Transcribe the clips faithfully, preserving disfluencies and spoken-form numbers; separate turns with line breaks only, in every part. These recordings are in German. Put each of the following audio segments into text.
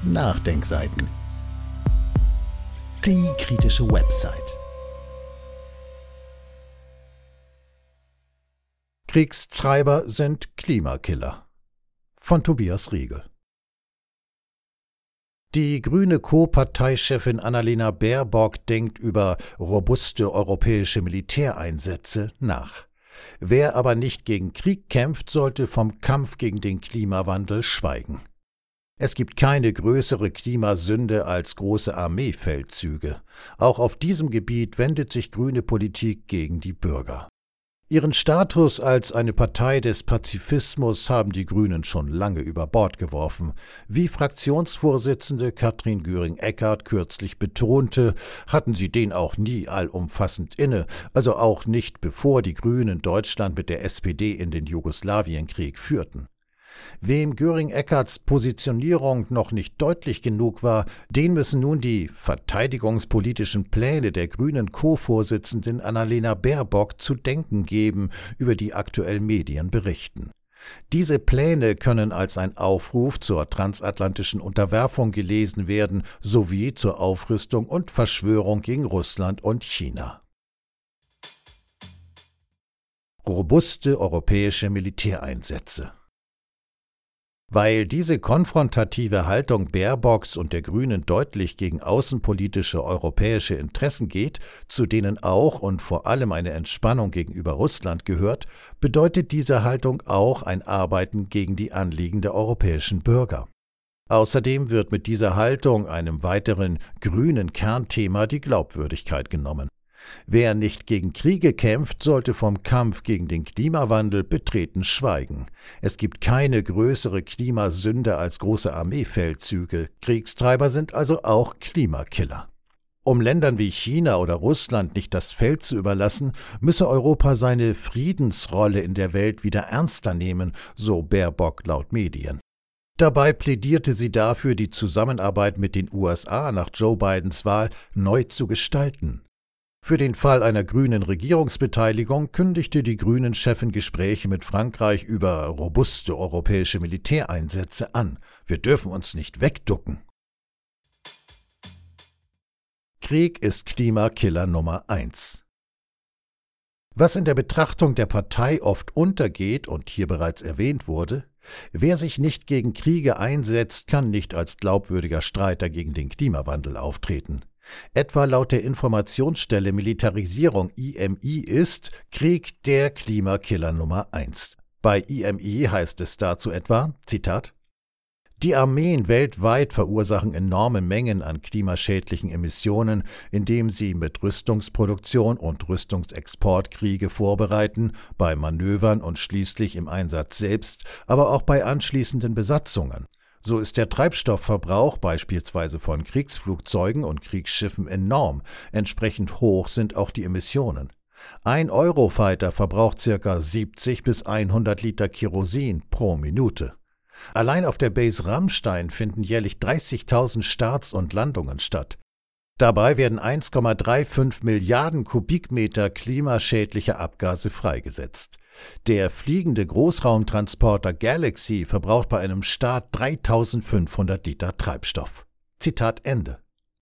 Nachdenkseiten. Die kritische Website. Kriegstreiber sind Klimakiller. Von Tobias Riegel. Die grüne Co-Parteichefin Annalena Baerbock denkt über robuste europäische Militäreinsätze nach. Wer aber nicht gegen Krieg kämpft, sollte vom Kampf gegen den Klimawandel schweigen. Es gibt keine größere Klimasünde als große Armeefeldzüge. Auch auf diesem Gebiet wendet sich grüne Politik gegen die Bürger. Ihren Status als eine Partei des Pazifismus haben die Grünen schon lange über Bord geworfen. Wie Fraktionsvorsitzende Katrin Göring-Eckardt kürzlich betonte, hatten sie den auch nie allumfassend inne, also auch nicht bevor die Grünen Deutschland mit der S P D in den Jugoslawienkrieg führten. Wem Göring-Eckardts Positionierung noch nicht deutlich genug war, den müssen nun die verteidigungspolitischen Pläne der grünen Co-Vorsitzenden Annalena Baerbock zu denken geben, über die aktuell Medien berichten. Diese Pläne können als ein Aufruf zur transatlantischen Unterwerfung gelesen werden, sowie zur Aufrüstung und Verschwörung gegen Russland und China. Robuste europäische Militäreinsätze. Weil diese konfrontative Haltung Baerbocks und der Grünen deutlich gegen außenpolitische europäische Interessen geht, zu denen auch und vor allem eine Entspannung gegenüber Russland gehört, bedeutet diese Haltung auch ein Arbeiten gegen die Anliegen der europäischen Bürger. Außerdem wird mit dieser Haltung einem weiteren grünen Kernthema die Glaubwürdigkeit genommen. Wer nicht gegen Kriege kämpft, sollte vom Kampf gegen den Klimawandel betreten schweigen. Es gibt keine größere Klimasünde als große Armeefeldzüge. Kriegstreiber sind also auch Klimakiller. Um Ländern wie China oder Russland nicht das Feld zu überlassen, müsse Europa seine Friedensrolle in der Welt wieder ernster nehmen, so Baerbock laut Medien. Dabei plädierte sie dafür, die Zusammenarbeit mit den U S A nach Joe Bidens Wahl neu zu gestalten. Für den Fall einer grünen Regierungsbeteiligung kündigte die Grünen-Chefin Gespräche mit Frankreich über robuste europäische Militäreinsätze an. Wir dürfen uns nicht wegducken. Krieg ist Klimakiller Nummer eins. Was in der Betrachtung der Partei oft untergeht und hier bereits erwähnt wurde: Wer sich nicht gegen Kriege einsetzt, kann nicht als glaubwürdiger Streiter gegen den Klimawandel auftreten. Etwa laut der Informationsstelle Militarisierung I M I ist Krieg der Klimakiller Nummer eins. Bei I M I heißt es dazu etwa, Zitat: Die Armeen weltweit verursachen enorme Mengen an klimaschädlichen Emissionen, indem sie mit Rüstungsproduktion und Rüstungsexport Kriege vorbereiten, bei Manövern und schließlich im Einsatz selbst, aber auch bei anschließenden Besatzungen. So ist der Treibstoffverbrauch beispielsweise von Kriegsflugzeugen und Kriegsschiffen enorm, entsprechend hoch sind auch die Emissionen. Ein Eurofighter verbraucht ca. siebzig bis hundert Liter Kerosin pro Minute. Allein auf der Base Ramstein finden jährlich dreißigtausend Starts und Landungen statt. Dabei werden eins Komma fünfunddreißig Milliarden Kubikmeter klimaschädliche Abgase freigesetzt. Der fliegende Großraumtransporter Galaxy verbraucht bei einem Start dreitausendfünfhundert Liter Treibstoff. Zitat Ende.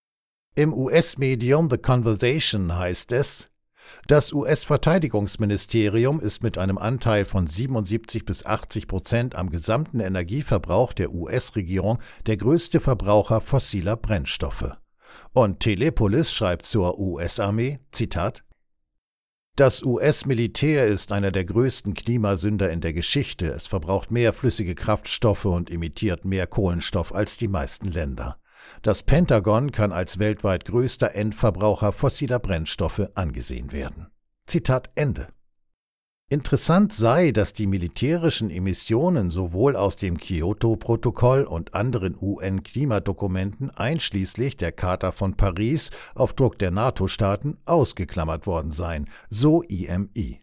Im U S-Medium The Conversation heißt es: Das U S-Verteidigungsministerium ist mit einem Anteil von siebenundsiebzig bis achtzig Prozent am gesamten Energieverbrauch der U S-Regierung der größte Verbraucher fossiler Brennstoffe. Und Telepolis schreibt zur U S-Armee, Zitat: Das U S-Militär ist einer der größten Klimasünder in der Geschichte. Es verbraucht mehr flüssige Kraftstoffe und emittiert mehr Kohlenstoff als die meisten Länder. Das Pentagon kann als weltweit größter Endverbraucher fossiler Brennstoffe angesehen werden. Zitat Ende. Interessant sei, dass die militärischen Emissionen sowohl aus dem Kyoto-Protokoll und anderen U N-Klimadokumenten einschließlich der Charta von Paris auf Druck der NATO-Staaten ausgeklammert worden seien, so I M I.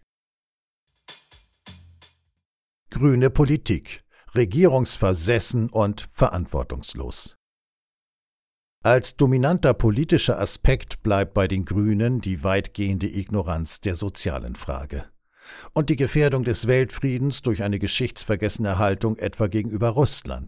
Grüne Politik: regierungsversessen und verantwortungslos. Als dominanter politischer Aspekt bleibt bei den Grünen die weitgehende Ignoranz der sozialen Frage und die Gefährdung des Weltfriedens durch eine geschichtsvergessene Haltung etwa gegenüber Russland.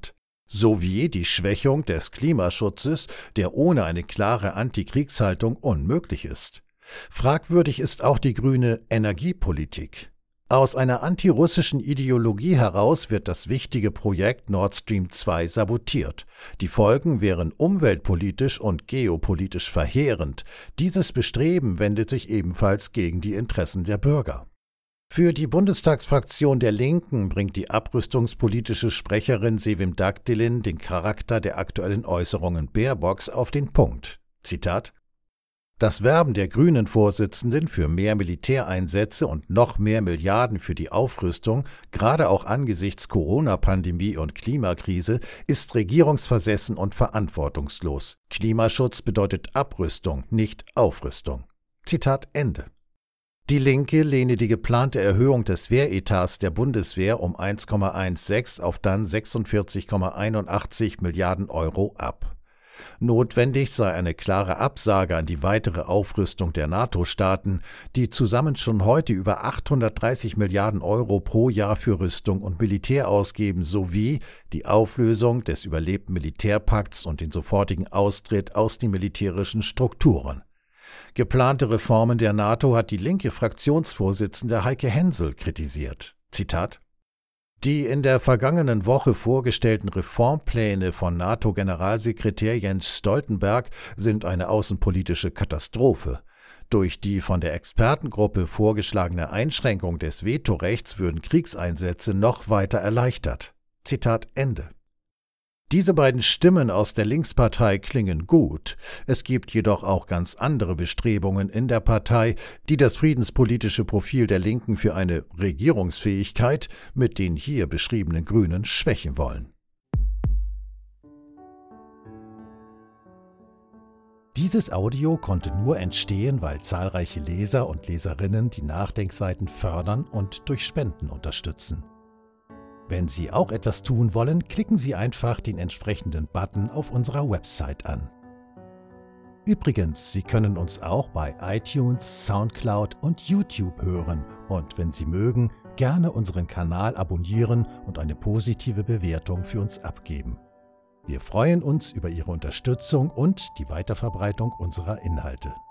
sowie die Schwächung des Klimaschutzes, der ohne eine klare Antikriegshaltung unmöglich ist. Fragwürdig ist auch die grüne Energiepolitik. Aus einer antirussischen Ideologie heraus wird das wichtige Projekt Nord Stream zwei sabotiert. Die Folgen wären umweltpolitisch und geopolitisch verheerend. Dieses Bestreben wendet sich ebenfalls gegen die Interessen der Bürger. Für die Bundestagsfraktion der Linken bringt die abrüstungspolitische Sprecherin Sevim Dagdilin den Charakter der aktuellen Äußerungen Baerbocks auf den Punkt. Zitat: Das Werben der Grünen-Vorsitzenden für mehr Militäreinsätze und noch mehr Milliarden für die Aufrüstung, gerade auch angesichts Corona-Pandemie und Klimakrise, ist regierungsversessen und verantwortungslos. Klimaschutz bedeutet Abrüstung, nicht Aufrüstung. Zitat Ende. Die Linke lehne die geplante Erhöhung des Wehretats der Bundeswehr um eins Komma sechzehn auf dann sechsundvierzig Komma einundachtzig Milliarden Euro ab. Notwendig sei eine klare Absage an die weitere Aufrüstung der NATO-Staaten, die zusammen schon heute über achthundertdreißig Milliarden Euro pro Jahr für Rüstung und Militär ausgeben, sowie die Auflösung des überlebten Militärpakts und den sofortigen Austritt aus den militärischen Strukturen. Geplante Reformen der NATO hat die linke Fraktionsvorsitzende Heike Hensel kritisiert. Zitat: Die in der vergangenen Woche vorgestellten Reformpläne von NATO-Generalsekretär Jens Stoltenberg sind eine außenpolitische Katastrophe. Durch die von der Expertengruppe vorgeschlagene Einschränkung des Vetorechts würden Kriegseinsätze noch weiter erleichtert. Zitat Ende. Diese beiden Stimmen aus der Linkspartei klingen gut. Es gibt jedoch auch ganz andere Bestrebungen in der Partei, die das friedenspolitische Profil der Linken für eine Regierungsfähigkeit mit den hier beschriebenen Grünen schwächen wollen. Dieses Audio konnte nur entstehen, weil zahlreiche Leser und Leserinnen die Nachdenkseiten fördern und durch Spenden unterstützen. Wenn Sie auch etwas tun wollen, klicken Sie einfach den entsprechenden Button auf unserer Website an. Übrigens, Sie können uns auch bei iTunes, Soundcloud und YouTube hören und wenn Sie mögen, gerne unseren Kanal abonnieren und eine positive Bewertung für uns abgeben. Wir freuen uns über Ihre Unterstützung und die Weiterverbreitung unserer Inhalte.